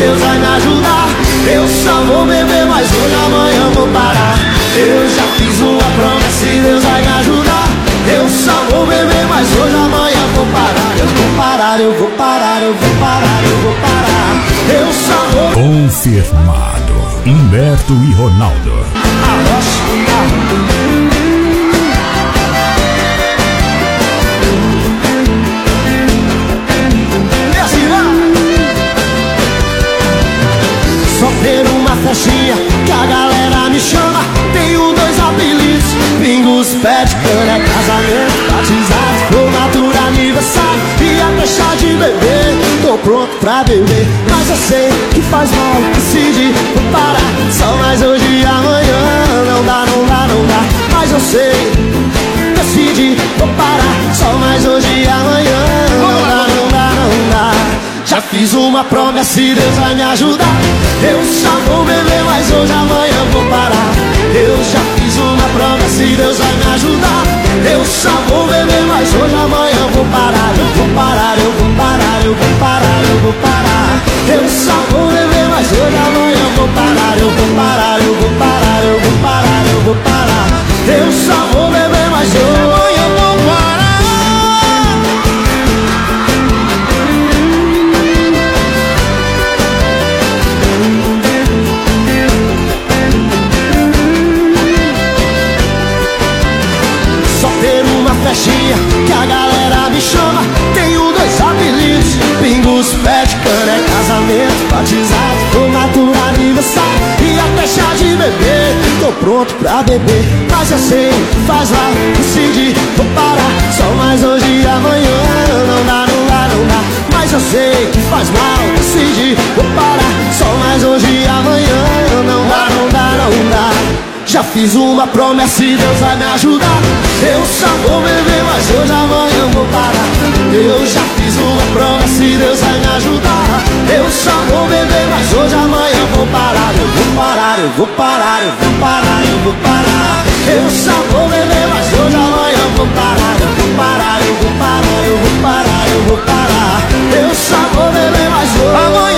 Deus vai me ajudar. Eu só vou beber, mas hoje amanhã vou parar. Eu já fiz uma promessa e Deus vai me ajudar. Eu só vou beber, mas hoje amanhã vou parar. Eu vou parar, eu vou parar, eu vou parar, eu vou parar. Eu só vou... Confirmado. Humberto e Ronaldo. Só ter uma festinha que a galera me chama. Tenho 2 apelidos, pingos, pé de cana. É casamento, batizado, formatura, aniversário e até chá de bebê. Tô pronto pra beber, mas eu sei que faz mal. Decidi, vou parar, só mais hoje e amanhã. Não dá, não dá, não dá, mas eu sei. Decidi, vou parar, só mais hoje e amanhã. Não dá, não dá, não dá. Já fiz uma promessa e Deus vai me ajudar. Eu só vou beber, mas hoje amanhã vou parar. Eu já fiz uma promessa e Deus vai me ajudar. Eu só vou beber, mas hoje amanhã vou parar. Eu vou parar, eu vou parar, eu vou parar, eu vou parar. Eu só vou beber, mas hoje amanhã vou parar. Eu vou parar, eu vou parar, eu vou parar, eu vou parar. Eu só vou beber, mas hoje amanhã vou parar. Festinha que a galera me chama. Tenho 2 apelidos, pingos, pé de cana. É casamento, batizado, formatura, aniversário e até chá de bebê. Tô pronto pra beber, mas eu sei que faz mal. Decidi, vou parar, só mais hoje e amanhã. Não dá, não dá, não dá, mas eu sei que faz mal. Decidi, vou parar, só mais hoje e amanhã. Não dá, não dá, não dá. Já fiz uma promessa e Deus vai me ajudar. Eu só vou beber, mas hoje amanhã vou parar. Eu já fiz uma promessa e Deus vai me ajudar. Eu só vou beber, mas hoje amanhã vou parar. Eu vou parar, eu vou parar, eu vou parar, eu vou parar. Eu só vou beber, mas hoje amanhã vou parar. Eu vou parar, eu vou parar, eu vou parar, eu vou parar. Eu só vou beber, mas hoje amanhã